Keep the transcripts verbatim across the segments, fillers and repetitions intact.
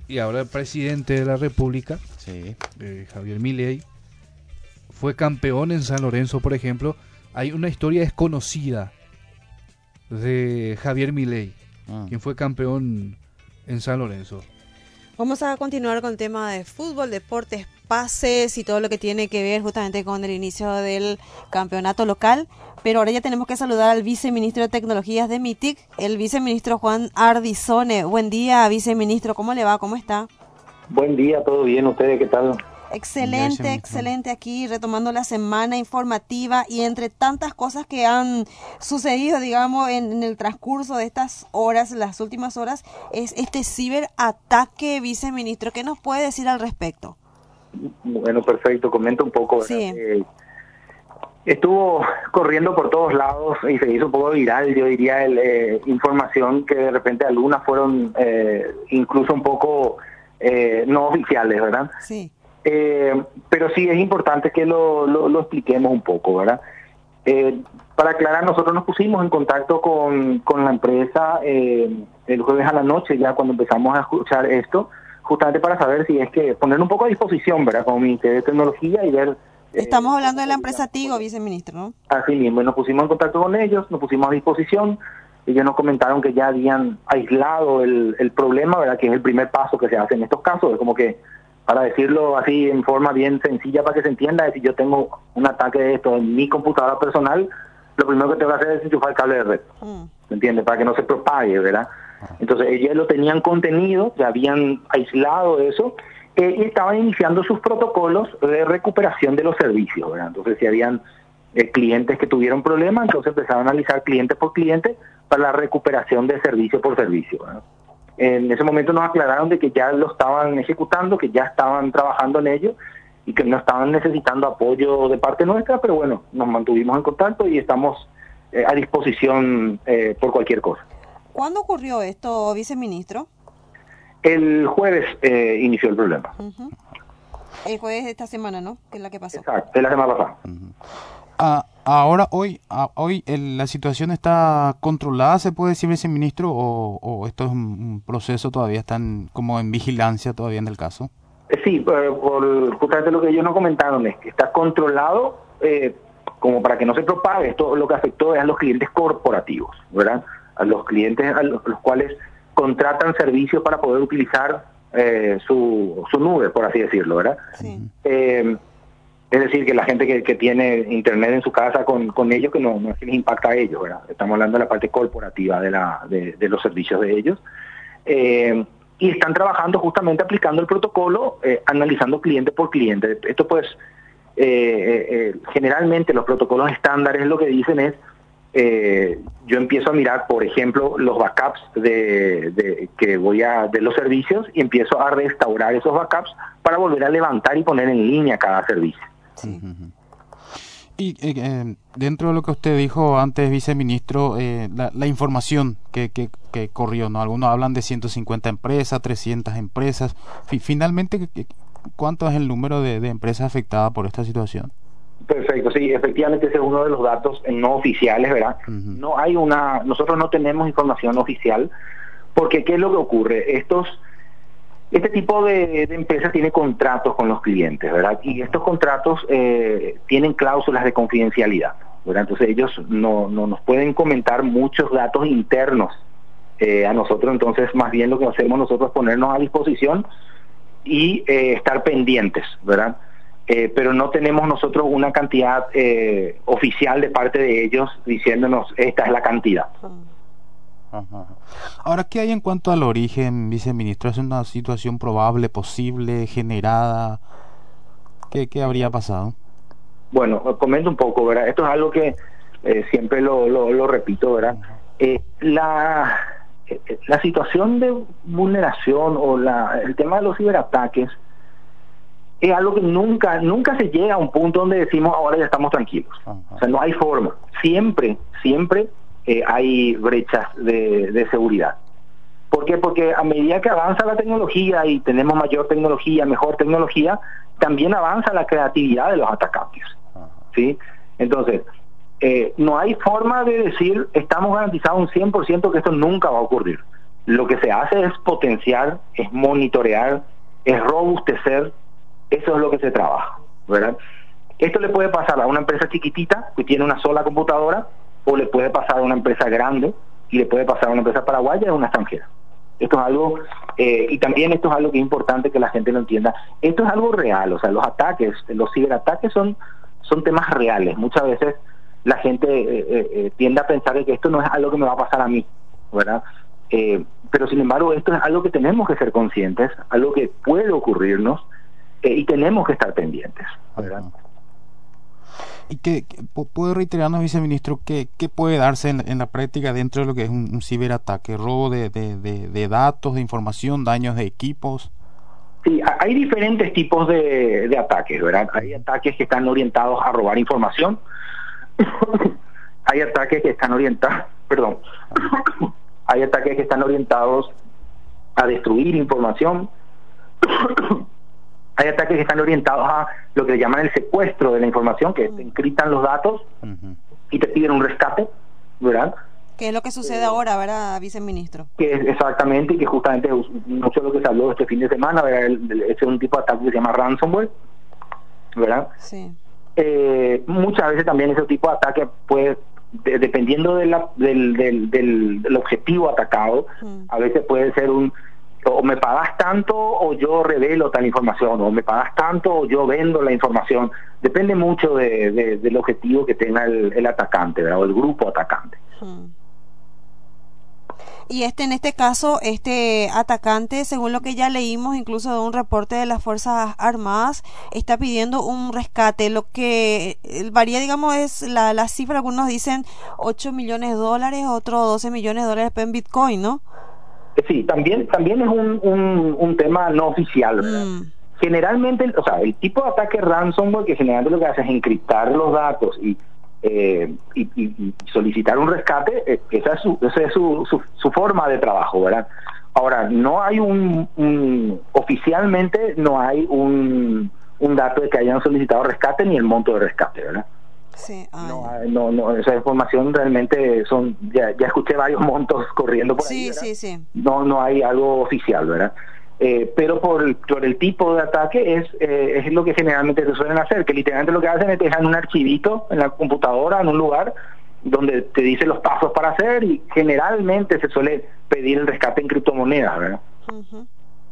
y ahora el presidente de la República, Sí. eh, Javier Milei, fue campeón en San Lorenzo, por ejemplo. Hay una historia desconocida de Javier Milei, Ah. quien fue campeón en San Lorenzo. Vamos a continuar con el tema de fútbol, deportes, pases y todo lo que tiene que ver justamente con el inicio del campeonato local. Pero ahora ya tenemos que saludar al viceministro de Tecnologías de MITIC, el viceministro Juan Ardizone. Buen día, viceministro, ¿cómo le va? ¿Cómo está? Buen día, ¿todo bien? ¿Ustedes qué tal? Excelente, viceministro. excelente aquí, retomando la semana informativa y entre tantas cosas que han sucedido, digamos, en, en el transcurso de estas horas, las últimas horas, es este ciberataque, viceministro. ¿Qué nos puede decir al respecto? Bueno, perfecto, comento un poco. ¿verdad? Sí. Eh, estuvo corriendo por todos lados y se hizo un poco viral, yo diría, el, eh, información que de repente algunas fueron eh, incluso un poco eh, no oficiales, ¿verdad? Sí. Eh, pero sí es importante que lo, lo, lo expliquemos un poco, ¿verdad? Eh, para aclarar, nosotros nos pusimos en contacto con, con la empresa eh, el jueves a la noche, ya cuando empezamos a escuchar esto, justamente para saber si es que poner un poco a disposición, ¿verdad? Como Ministerio de Tecnología y ver... eh, Estamos hablando de la empresa Tigo, viceministro, ¿no? Así mismo, y nos pusimos en contacto con ellos, nos pusimos a disposición, ellos nos comentaron que ya habían aislado el, el problema, ¿verdad? Que es el primer paso que se hace en estos casos, es como que, para decirlo así en forma bien sencilla para que se entienda, es si yo tengo un ataque de esto en mi computadora personal, lo primero que tengo que hacer es enchufar el cable de red, Mm. ¿me entiendes? Para que no se propague, ¿verdad? Entonces ellos lo tenían contenido, ya habían aislado eso, eh, y estaban iniciando sus protocolos de recuperación de los servicios, ¿verdad? Entonces si habían eh, clientes que tuvieron problemas, entonces empezaron a analizar cliente por cliente para la recuperación de servicio por servicio, ¿verdad? En ese momento nos aclararon de que ya lo estaban ejecutando, que ya estaban trabajando en ello y que no estaban necesitando apoyo de parte nuestra, pero bueno, nos mantuvimos en contacto y estamos eh, a disposición eh, por cualquier cosa. ¿Cuándo ocurrió esto, viceministro? El jueves eh, inició el problema. Uh-huh. El jueves de esta semana, ¿no? Que es la que pasó. Exacto, de la semana pasada. Ah, ahora, hoy, ah, hoy el- la situación está controlada, ¿se puede decir, viceministro? ¿O, o esto es un, un proceso todavía, están como en vigilancia todavía en el caso? Eh, Sí, eh, por justamente lo que ellos nos comentaron es que está controlado eh, como para que no se propague. Esto lo que afectó es a los clientes corporativos, ¿verdad? A los clientes a los, los cuales contratan servicios para poder utilizar eh, su, su nube, por así decirlo, ¿verdad? Sí. Eh, es decir, que la gente que, que tiene internet en su casa con, con ellos, que no, no es que les impacta a ellos, ¿verdad? Estamos hablando de la parte corporativa de, la, de, de los servicios de ellos. Eh, y están trabajando justamente aplicando el protocolo, eh, analizando cliente por cliente. Esto pues, eh, eh, eh, generalmente los protocolos estándares lo que dicen es, eh, yo empiezo a mirar, por ejemplo, los backups de, de que voy a de los servicios y empiezo a restaurar esos backups para volver a levantar y poner en línea cada servicio. Sí. Ujú. Y eh, eh, dentro de lo que usted dijo antes, viceministro, eh, la, la información que, que, que corrió, ¿no? Algunos hablan de ciento cincuenta empresas, trescientas empresas. Fi- finalmente, ¿qué- ¿cuánto es el número de, de empresas afectadas por esta situación? Perfecto, sí, efectivamente ese es uno de los datos no oficiales, ¿verdad? Ujú. No hay una, nosotros no tenemos información oficial, porque ¿qué es lo que ocurre? Estos, este tipo de, de empresas tiene contratos con los clientes, ¿verdad? Y estos contratos eh, tienen cláusulas de confidencialidad, ¿verdad? Entonces ellos no, no nos pueden comentar muchos datos internos eh, a nosotros, entonces más bien lo que hacemos nosotros es ponernos a disposición y eh, estar pendientes, ¿verdad? Eh, pero no tenemos nosotros una cantidad eh, oficial de parte de ellos diciéndonos esta es la cantidad. Ajá, ajá. Ahora, ¿qué hay en cuanto al origen, viceministro? ¿Es una situación probable, posible, generada? ¿Qué, qué habría pasado? Bueno, comento un poco, ¿verdad? Esto es algo que eh, siempre lo, lo, lo repito, ¿verdad? Eh, la, eh, la situación de vulneración o la, el tema de los ciberataques es algo que nunca nunca se llega a un punto donde decimos ahora ya estamos tranquilos. Ajá. O sea, no hay forma. Siempre, siempre eh, hay brechas de, de seguridad. ¿Por qué? Porque a medida que avanza la tecnología y tenemos mayor tecnología, mejor tecnología, también avanza la creatividad de los atacantes. ¿Sí? Entonces, eh, no hay forma de decir estamos garantizados un cien por ciento que esto nunca va a ocurrir. Lo que se hace es potenciar, es monitorear, es robustecer, eso es lo que se trabaja, ¿verdad? Esto le puede pasar a una empresa chiquitita que tiene una sola computadora, o le puede pasar a una empresa grande, y le puede pasar a una empresa paraguaya o una extranjera. Esto es algo, eh, y también esto es algo que es importante que la gente lo entienda, esto es algo real, o sea, los ataques, los ciberataques son, son temas reales. Muchas veces la gente eh, eh, tiende a pensar que esto no es algo que me va a pasar a mí, ¿verdad? Eh, pero sin embargo esto es algo que tenemos que ser conscientes, algo que puede ocurrirnos, eh, y tenemos que estar pendientes, ¿verdad? Uh-huh. ¿Y qué, qué puede reiterarnos, viceministro, qué, qué puede darse en, en la práctica dentro de lo que es un, un ciberataque? ¿Robo de, de, de, de datos, de información, daños de equipos? Sí, hay diferentes tipos de, de ataques, ¿verdad? Hay ataques que están orientados a robar información, hay ataques que están orientados, perdón, hay ataques que están orientados a destruir información, hay ataques que están orientados a lo que le llaman el secuestro de la información, que te encriptan los datos uh-huh. y te piden un rescate, ¿verdad? Que es lo que sucede eh, ahora, ¿verdad, viceministro? Que es exactamente, y que justamente mucho de lo que se habló este fin de semana, ¿verdad? El, el, ese es un tipo de ataque que se llama ransomware, ¿verdad? Sí. Eh, muchas veces también ese tipo de ataque puede, de, dependiendo de la, del, del, del, del objetivo atacado, uh-huh. a veces puede ser un o me pagas tanto o yo revelo tal información, o me pagas tanto o yo vendo la información. Depende mucho de, de, del objetivo que tenga el, el atacante, ¿verdad? O el grupo atacante. Hmm. Y este, en este caso, este atacante, según lo que ya leímos, incluso de un reporte de las Fuerzas Armadas, está pidiendo un rescate. Lo que varía, digamos, es la, la cifra. Algunos dicen ocho millones de dólares, otros doce millones de dólares en Bitcoin, ¿no? Sí, también también es un, un, un tema no oficial, ¿verdad? Mm. Generalmente, o sea, el tipo de ataque ransomware, que generalmente lo que hace es encriptar los datos y, eh, y, y, y solicitar un rescate, eh, esa es, su, esa es su, su, su forma de trabajo, ¿verdad? Ahora, no hay un, un oficialmente no hay un, un dato de que hayan solicitado rescate ni el monto de rescate, ¿verdad? Sí, no, no, no, esa información realmente son, ya, ya escuché varios montos corriendo por sí, ahí, ¿verdad? Sí, sí. No, no hay algo oficial, ¿verdad? Eh, pero por el, por el tipo de ataque es, eh, es lo que generalmente se suelen hacer, que literalmente lo que hacen es te dejan un archivito en la computadora, en un lugar donde te dice los pasos para hacer, y generalmente se suele pedir el rescate en criptomonedas, ¿verdad? Uh-huh.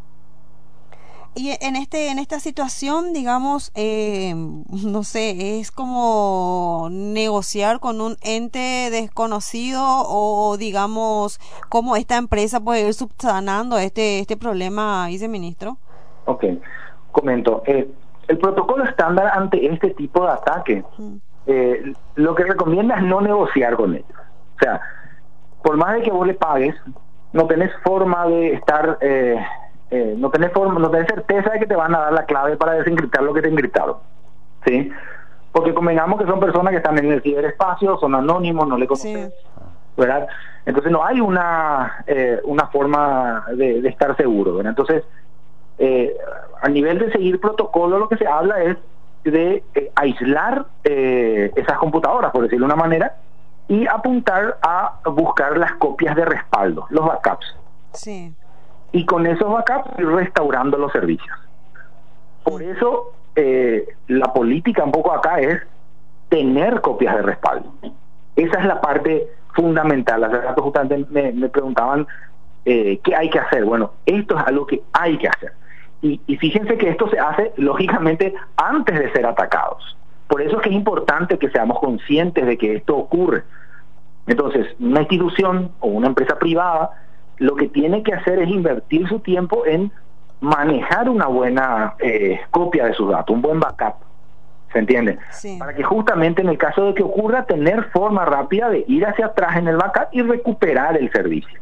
Y en este en esta situación, digamos, eh, no sé, es como negociar con un ente desconocido, o digamos, cómo esta empresa puede ir subsanando este este problema, viceministro. Ok, comento. Eh, el protocolo estándar ante este tipo de ataque, uh-huh. eh, lo que recomienda es no negociar con ellos. O sea, por más de que vos le pagues, no tenés forma de estar... Eh, Eh, no tenés forma, no tenés certeza de que te van a dar la clave para desencriptar lo que te encriptaron, ¿sí? Porque convengamos que son personas que están en el ciberespacio, son anónimos, no le conoces, sí. ¿verdad? Entonces no hay una eh, una forma de, de estar seguro, ¿verdad? Entonces, eh, a nivel de seguir protocolo, lo que se habla es de eh, aislar eh, esas computadoras, por decirlo de una manera, y apuntar a buscar las copias de respaldo, los backups. Sí. Y con esos backups ir restaurando los servicios. Por eso eh, la política un poco acá es tener copias de respaldo. Esa es la parte fundamental. Hace rato justamente me, me preguntaban eh, qué hay que hacer. Bueno, esto es algo que hay que hacer. Y, y fíjense que esto se hace lógicamente antes de ser atacados. Por eso es que es importante que seamos conscientes de que esto ocurre. Entonces, una institución o una empresa privada lo que tiene que hacer es invertir su tiempo en manejar una buena eh, copia de sus datos, un buen backup, ¿se entiende? Sí. Para que justamente en el caso de que ocurra, tener forma rápida de ir hacia atrás en el backup y recuperar el servicio.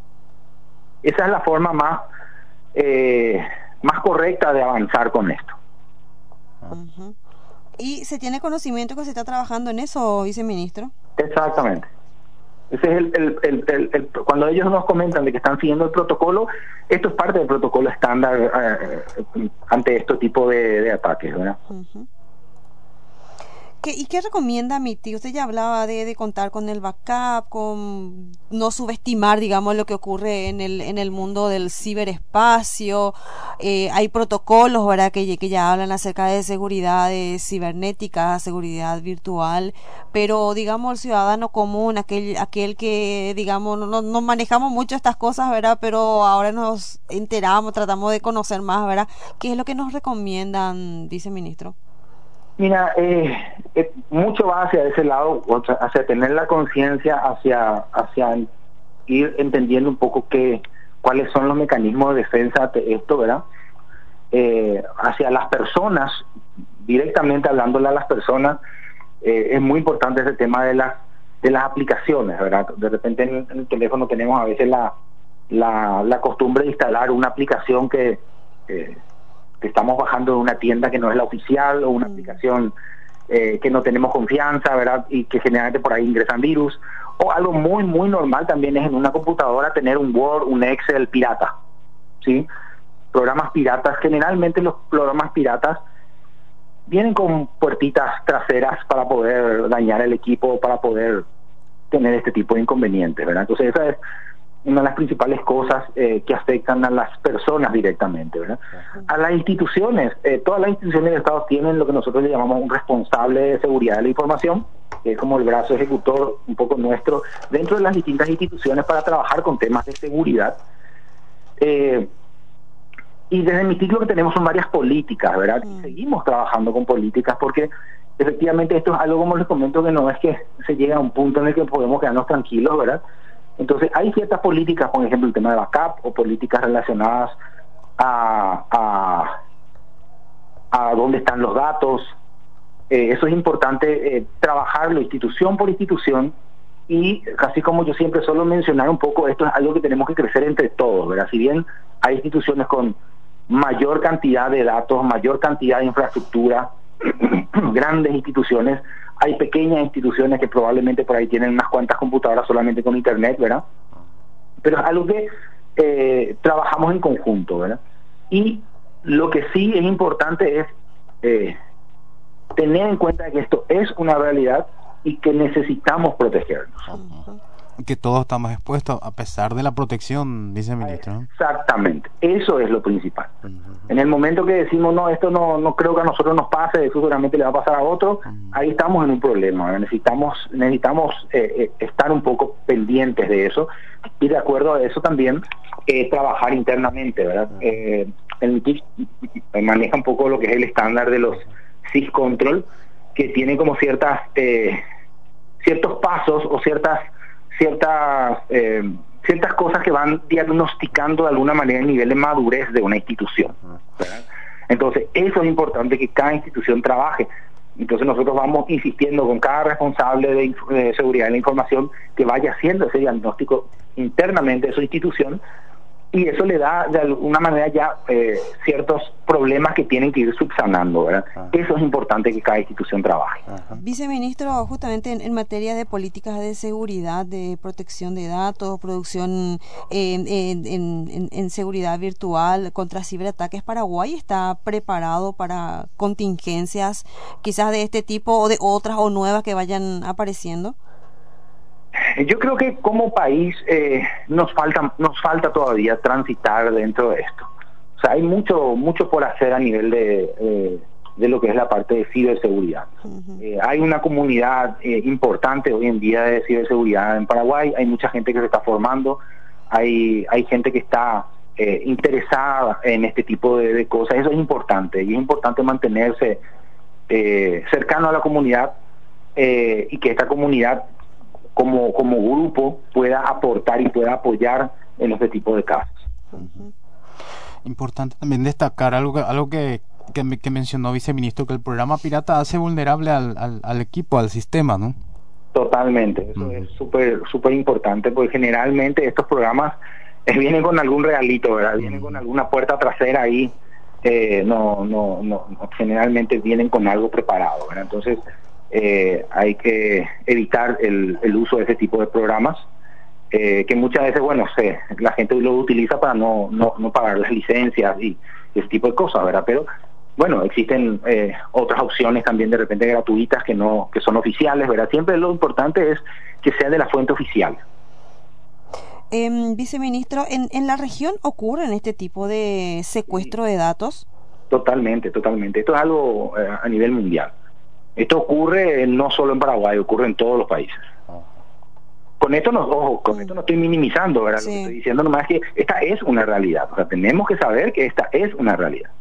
Esa es la forma más eh, más correcta de avanzar con esto. Uh-huh. ¿Y se tiene conocimiento que se está trabajando en eso, viceministro? Exactamente. Ese es el, el, el, el, el, cuando ellos nos comentan de que están siguiendo el protocolo, esto es parte del protocolo estándar eh, ante este tipo de, de ataques, ¿verdad? Uh-huh. ¿Qué, ¿Y qué recomienda mi tío? Usted ya hablaba de, de contar con el backup, con no subestimar, digamos, lo que ocurre en el en el mundo del ciberespacio. Eh, hay protocolos, ¿verdad?, que, que ya hablan acerca de seguridad de cibernética, seguridad virtual, pero, digamos, el ciudadano común, aquel aquel que, digamos, no, no manejamos mucho estas cosas, ¿verdad?, pero ahora nos enteramos, tratamos de conocer más, ¿verdad? ¿Qué es lo que nos recomiendan, viceministro? Mira, eh, eh, mucho va hacia ese lado, o sea, hacia tener la conciencia, hacia hacia ir entendiendo un poco qué, cuáles son los mecanismos de defensa de esto, ¿verdad? Eh, hacia las personas, directamente hablándole a las personas, eh, es muy importante ese tema de las de las aplicaciones, ¿verdad? De repente en, en el teléfono tenemos a veces la la, la costumbre de instalar una aplicación que eh, que estamos bajando de una tienda que no es la oficial, o una mm. aplicación eh, que no tenemos confianza, ¿verdad? Y que generalmente por ahí ingresan virus. O algo muy, muy normal también es en una computadora tener un Word, un Excel pirata, ¿sí? Programas piratas, generalmente los programas piratas vienen con puertitas traseras para poder dañar el equipo, para poder tener este tipo de inconvenientes, ¿verdad? Entonces esa es una de las principales cosas eh, que afectan a las personas directamente, ¿verdad? A las instituciones, eh, todas las instituciones del Estado tienen lo que nosotros le llamamos un responsable de seguridad de la información, que es como el brazo ejecutor un poco nuestro dentro de las distintas instituciones para trabajar con temas de seguridad. Eh, y desde mi ciclo que tenemos son varias políticas, ¿verdad? Y seguimos trabajando con políticas porque efectivamente esto es algo, como les comento, que no es que se llegue a un punto en el que podemos quedarnos tranquilos, ¿verdad? Entonces hay ciertas políticas, por ejemplo el tema de backup, o políticas relacionadas a, a, a dónde están los datos. Eh, eso es importante, eh, trabajarlo institución por institución, y casi como yo siempre suelo mencionar un poco, esto es algo que tenemos que crecer entre todos, ¿verdad? Si bien hay instituciones con mayor cantidad de datos, mayor cantidad de infraestructura, grandes instituciones, hay pequeñas instituciones que probablemente por ahí tienen unas cuantas computadoras solamente con internet, ¿verdad? Pero es algo que eh, trabajamos en conjunto, ¿verdad? Y lo que sí es importante es eh, tener en cuenta que esto es una realidad y que necesitamos protegernos. Que todos estamos expuestos a pesar de la protección, viceministro, ¿no? Exactamente, eso es lo principal. Uh-huh. En el momento que decimos, no, esto no no creo que a nosotros nos pase, eso seguramente le va a pasar a otro, uh-huh. ahí estamos en un problema, ¿verdad? necesitamos necesitamos eh, eh, estar un poco pendientes de eso, y de acuerdo a eso también eh, trabajar internamente, ¿verdad? Uh-huh. Eh, el T I C maneja un poco lo que es el estándar de los SysControl, que tiene como ciertas eh, ciertos pasos o ciertas ciertas eh, ciertas cosas que van diagnosticando de alguna manera el nivel de madurez de una institución, ¿verdad? Entonces eso es importante, que cada institución trabaje. Entonces nosotros vamos insistiendo con cada responsable de, de seguridad de la información que vaya haciendo ese diagnóstico internamente de su institución, y eso le da de alguna manera ya eh, ciertos problemas que tienen que ir subsanando, ¿verdad? Ajá. Eso es importante, que cada institución trabaje. Ajá. Viceministro, justamente en, en materia de políticas de seguridad, de protección de datos, producción en, en, en, en seguridad virtual contra ciberataques, ¿Paraguay está preparado para contingencias quizás de este tipo o de otras o nuevas que vayan apareciendo? Yo creo que como país eh, nos falta nos falta todavía transitar dentro de esto. O sea, hay mucho mucho por hacer a nivel de eh, de lo que es la parte de ciberseguridad. Uh-huh. Eh, hay una comunidad eh, importante hoy en día de ciberseguridad en Paraguay. Hay mucha gente que se está formando. Hay hay gente que está eh, interesada en este tipo de, de cosas. Eso es importante, y es importante mantenerse eh, cercano a la comunidad, eh, y que esta comunidad como como grupo pueda aportar y pueda apoyar en este tipo de casos. Uh-huh. Importante también destacar algo que, algo que, que, que mencionó viceministro, que el programa pirata hace vulnerable al, al, al equipo, al sistema, ¿no? Totalmente, eso uh-huh. es súper súper importante, porque generalmente estos programas eh, vienen con algún regalito, ¿verdad? Vienen uh-huh. con alguna puerta trasera ahí, eh, no, no, no, no, generalmente vienen con algo preparado, ¿verdad? Entonces Eh, hay que evitar el, el uso de ese tipo de programas, eh, que muchas veces, bueno, se, la gente lo utiliza para no, no, no pagar las licencias y ese tipo de cosas, ¿verdad? Pero bueno, existen eh, otras opciones también de repente gratuitas que no que son oficiales, ¿verdad? Siempre lo importante es que sea de la fuente oficial. Eh, viceministro, ¿en, ¿en la región ocurren este tipo de secuestro de datos? Totalmente, totalmente. Esto es algo eh, a nivel mundial. Esto ocurre no solo en Paraguay, ocurre en todos los países. Con esto no, ojo, con mm. esto no estoy minimizando, ¿verdad? Sí. Lo que estoy diciendo nomás es que esta es una realidad. O sea, tenemos que saber que esta es una realidad.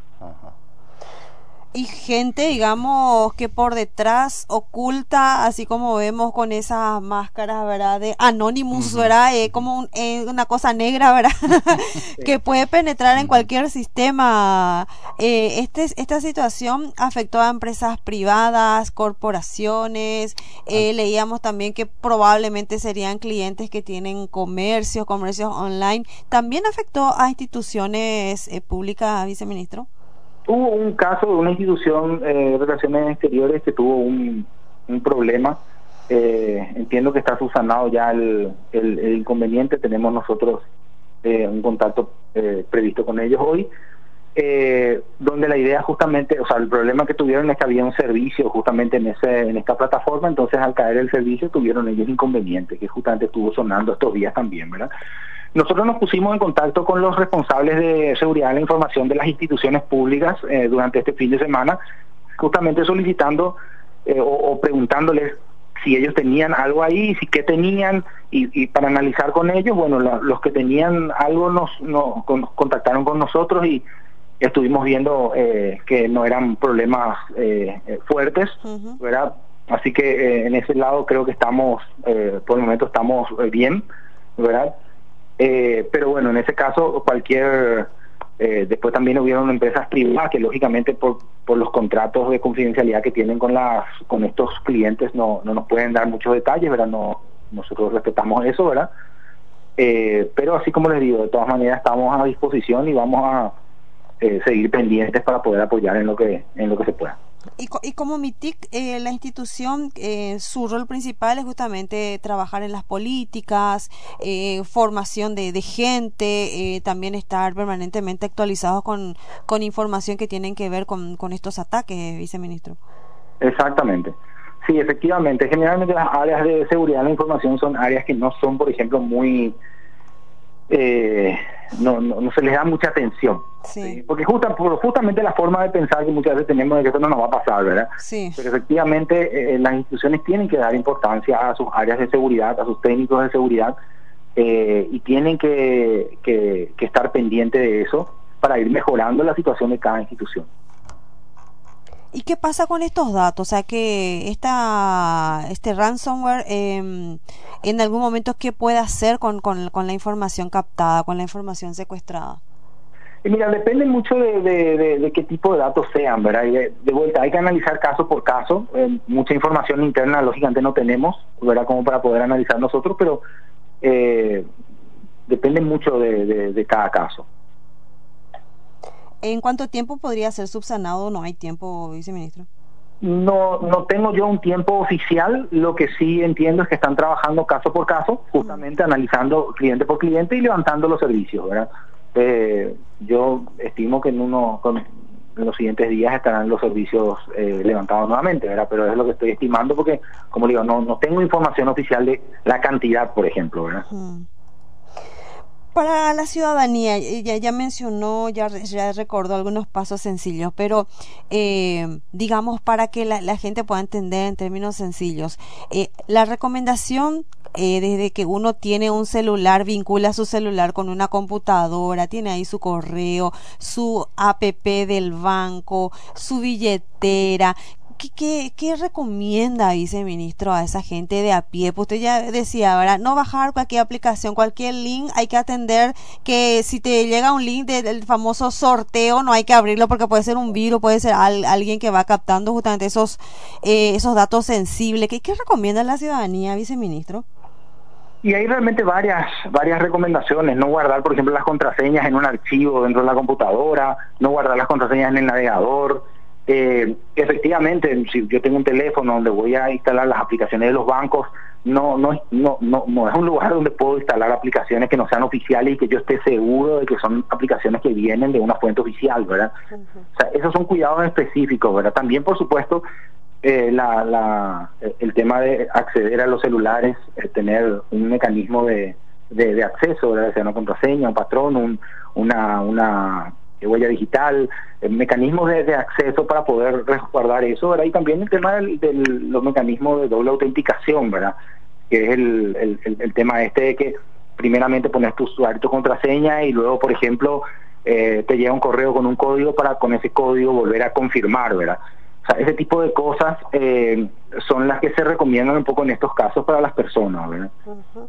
Y gente, digamos, que por detrás oculta, así como vemos con esas máscaras, ¿verdad? De Anonymous, uh-huh. ¿verdad? Eh, como un, eh, una cosa negra, ¿verdad? Sí. Que puede penetrar en cualquier sistema. Eh, este, esta situación afectó a empresas privadas, corporaciones. Eh, leíamos también que probablemente serían clientes que tienen comercios, comercios online. ¿También afectó a instituciones eh, públicas, viceministro? Hubo un caso de una institución eh, de relaciones exteriores que tuvo un, un problema. Eh, entiendo que está subsanado ya el, el, el inconveniente. Tenemos nosotros eh, un contacto eh, previsto con ellos hoy, eh, donde la idea justamente, o sea, el problema que tuvieron es que había un servicio justamente en ese en esta plataforma. Entonces, al caer el servicio, tuvieron ellos inconvenientes, que justamente estuvo sonando estos días también, ¿verdad? Nosotros nos pusimos en contacto con los responsables de seguridad de la información de las instituciones públicas eh, durante este fin de semana, justamente solicitando eh, o, o preguntándoles si ellos tenían algo ahí, si qué tenían, y, y para analizar con ellos. Bueno, la, los que tenían algo nos, nos con, contactaron con nosotros y estuvimos viendo eh, que no eran problemas eh, fuertes, uh-huh. ¿verdad? Así que eh, en ese lado creo que estamos, eh, por el momento estamos eh, bien, ¿verdad? Eh, pero bueno, en ese caso cualquier, eh, después también hubieron empresas privadas que lógicamente por, por los contratos de confidencialidad que tienen con las con estos clientes no, no nos pueden dar muchos detalles, ¿verdad? No, nosotros respetamos eso, ¿verdad? Eh, pero así como les digo, de todas maneras estamos a disposición y vamos a eh, seguir pendientes para poder apoyar en lo que en lo que se pueda. Y, y como MITIC, eh, la institución, eh, su rol principal es justamente trabajar en las políticas, eh, formación de, de gente, eh, también estar permanentemente actualizados con, con información que tienen que ver con, con estos ataques, viceministro. Exactamente. Sí, efectivamente. Generalmente las áreas de seguridad de la información son áreas que no son, por ejemplo, muy... Eh, no, no, no se les da mucha atención, sí. ¿sí? Porque justa, por, justamente la forma de pensar que muchas veces tenemos de que esto no nos va a pasar, ¿verdad? Sí. Pero efectivamente eh, las instituciones tienen que dar importancia a sus áreas de seguridad, a sus técnicos de seguridad, eh, y tienen que, que, que estar pendientes de eso para ir mejorando la situación de cada institución. ¿Y qué pasa con estos datos? O sea, que esta, este ransomware, eh, en algún momento, ¿qué puede hacer con, con, con la información captada, con la información secuestrada? Y mira, depende mucho de, de, de, de qué tipo de datos sean, ¿verdad? Y de, de vuelta, hay que analizar caso por caso. Eh, mucha información interna, lógicamente, no tenemos, ¿verdad? Como para poder analizar nosotros, pero eh, depende mucho de, de, de cada caso. ¿En cuánto tiempo podría ser subsanado? ¿No hay tiempo, viceministro? No, no tengo yo un tiempo oficial. Lo que sí entiendo es que están trabajando caso por caso, justamente uh-huh. analizando cliente por cliente y levantando los servicios, ¿verdad? Eh, yo estimo que en uno con, en los siguientes días estarán los servicios eh, levantados nuevamente, ¿verdad? Pero es lo que estoy estimando porque, como digo, no, no tengo información oficial de la cantidad, por ejemplo, ¿verdad? Uh-huh. Para la ciudadanía, ya, ya mencionó, ya, ya recordó algunos pasos sencillos, pero eh, digamos para que la, la gente pueda entender en términos sencillos, eh, la recomendación eh, desde que uno tiene un celular, vincula su celular con una computadora, tiene ahí su correo, su app del banco, su billetera. ¿Qué, qué, ¿Qué recomienda, viceministro, a esa gente de a pie? Pues usted ya decía, ¿verdad? No bajar cualquier aplicación, cualquier link, hay que atender que si te llega un link del, del famoso sorteo, no hay que abrirlo porque puede ser un virus, puede ser al, alguien que va captando justamente esos, eh, esos datos sensibles. ¿Qué, ¿Qué recomienda la ciudadanía, viceministro? Y hay realmente varias varias recomendaciones. No guardar, por ejemplo, las contraseñas en un archivo dentro de la computadora, no guardar las contraseñas en el navegador. Eh, efectivamente, si yo tengo un teléfono donde voy a instalar las aplicaciones de los bancos, no, no, no, no, no es un lugar donde puedo instalar aplicaciones que no sean oficiales y que yo esté seguro de que son aplicaciones que vienen de una fuente oficial, ¿verdad? Uh-huh. O sea, esos son cuidados específicos, ¿verdad? También, por supuesto, eh, la, la, el tema de acceder a los celulares, eh, tener un mecanismo de, de, de acceso, ¿verdad? Sea una contraseña, un patrón, un, una, una huella digital, eh, mecanismos de, de acceso para poder resguardar eso, ¿verdad? Y también el tema de los mecanismos de doble autenticación, ¿verdad? Que es el, el, el, el tema este de que primeramente pones tu usuario, tu contraseña y luego, por ejemplo, eh, te llega un correo con un código para con ese código volver a confirmar, ¿verdad? O sea, ese tipo de cosas eh, son las que se recomiendan un poco en estos casos para las personas, ¿verdad? Uh-huh.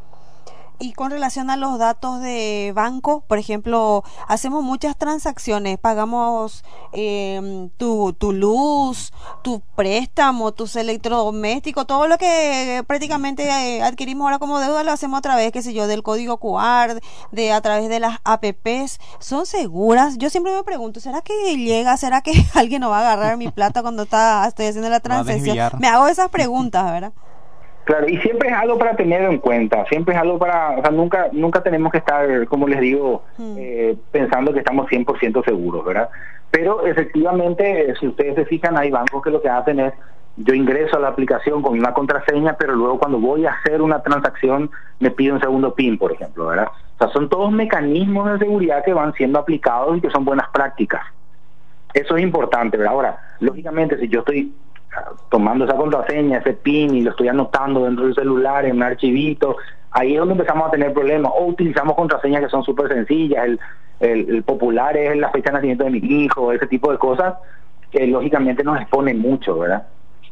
Y con relación a los datos de banco, por ejemplo, hacemos muchas transacciones, pagamos eh, tu, tu luz, tu préstamo, tus electrodomésticos, todo lo que prácticamente adquirimos ahora como deuda lo hacemos a través, qué sé yo, del código Q R, de a través de las apps. ¿Son seguras? Yo siempre me pregunto, ¿será que llega, será que alguien no va a agarrar mi plata cuando está estoy haciendo la transacción? Me hago esas preguntas, ¿verdad? Claro, y siempre es algo para tener en cuenta, siempre es algo para, o sea, nunca nunca tenemos que estar, como les digo, hmm. eh, pensando que estamos cien por ciento seguros, ¿verdad? Pero efectivamente, si ustedes se fijan, hay bancos que lo que hacen es, yo ingreso a la aplicación con una contraseña, pero luego cuando voy a hacer una transacción me pide un segundo PIN, por ejemplo, ¿verdad? O sea, son todos mecanismos de seguridad que van siendo aplicados y que son buenas prácticas. Eso es importante, ¿verdad? Ahora, lógicamente, si yo estoy tomando esa contraseña, ese PIN y lo estoy anotando dentro del celular en un archivito, ahí es donde empezamos a tener problemas. O utilizamos contraseñas que son súper sencillas, el, el, el popular es la fecha de nacimiento de mi hijo, ese tipo de cosas que lógicamente nos exponen mucho, ¿verdad?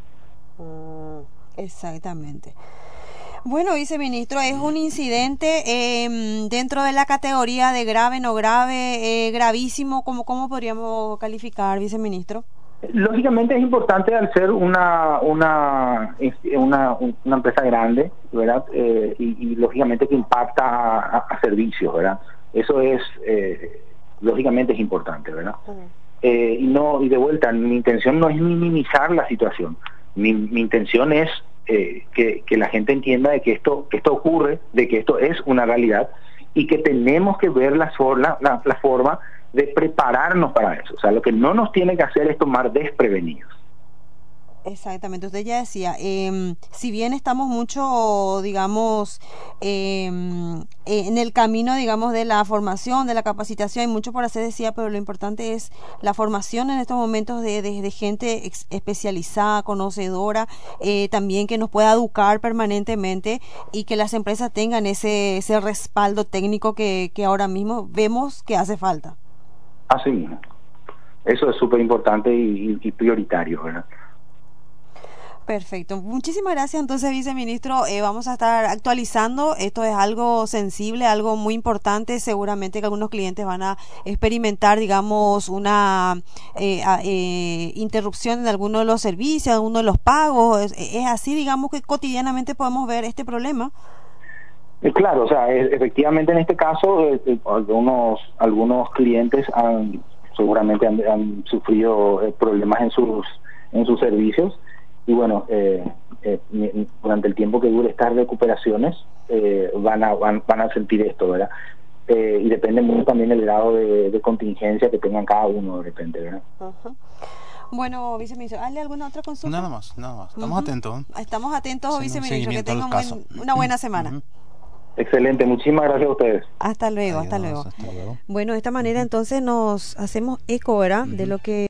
Mm, exactamente. Bueno, viceministro, es un incidente eh, dentro de la categoría de grave, no grave, eh, gravísimo, ¿cómo, cómo podríamos calificar, viceministro? Lógicamente es importante al ser una una una, una empresa grande, ¿verdad? Eh, y, y lógicamente que impacta a, a servicios, ¿verdad? Eso es, eh, lógicamente es importante, ¿verdad? Uh-huh. Eh, y no y de vuelta, mi intención no es minimizar la situación. Mi, mi intención es eh, que, que la gente entienda de que esto, que esto ocurre, de que esto es una realidad y que tenemos que ver la, la, la, la forma de prepararnos para eso. O sea, lo que no nos tiene que hacer es tomar desprevenidos. Exactamente, usted ya decía, eh, si bien estamos mucho, digamos, eh, en el camino, digamos, de la formación, de la capacitación, hay mucho por hacer, decía, pero lo importante es la formación en estos momentos de, de, de gente ex- especializada, conocedora, eh, también que nos pueda educar permanentemente y que las empresas tengan ese, ese respaldo técnico que, que ahora mismo vemos que hace falta. Así mismo. Eso es súper importante y, y prioritario, ¿verdad? Perfecto. Muchísimas gracias entonces, viceministro. Eh, vamos a estar actualizando. Esto es algo sensible, algo muy importante. Seguramente que algunos clientes van a experimentar, digamos, una eh, eh, interrupción de alguno de los servicios, de alguno de los pagos. Es, es así, digamos, que cotidianamente podemos ver este problema. Claro, o sea, efectivamente en este caso eh, algunos algunos clientes han seguramente han, han sufrido eh, problemas en sus en sus servicios y bueno eh, eh, durante el tiempo que dure estas recuperaciones eh, van a van, van a sentir esto, ¿verdad? Eh, y depende mucho también del grado de, de contingencia que tengan cada uno de repente, ¿verdad? Uh-huh. Bueno, viceministro, ¿hay alguna otra consulta? Nada más, nada más. Estamos uh-huh. atentos. Estamos atentos, viceministro, que tengan buen, una buena semana. Uh-huh. Excelente, muchísimas gracias a ustedes. Hasta luego, Adiós, hasta luego. Hasta luego. Bueno, de esta manera entonces nos hacemos eco, ¿verdad? Uh-huh. De lo que